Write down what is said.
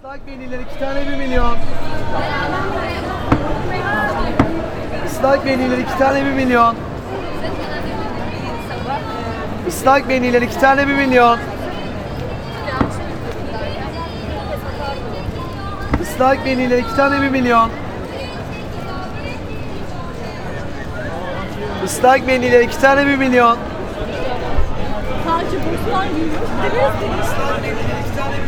Islak mendiller 2 tane 1 milyon. Islak mendiller 2 tane 1 milyon. Islak mendiller 2 tane 1 milyon. Islak mendiller 2 tane 1 milyon. Islak mendiller 2 tane 1 milyon. Sadece buzlar yiyor. Islak mendiller 2 tane 1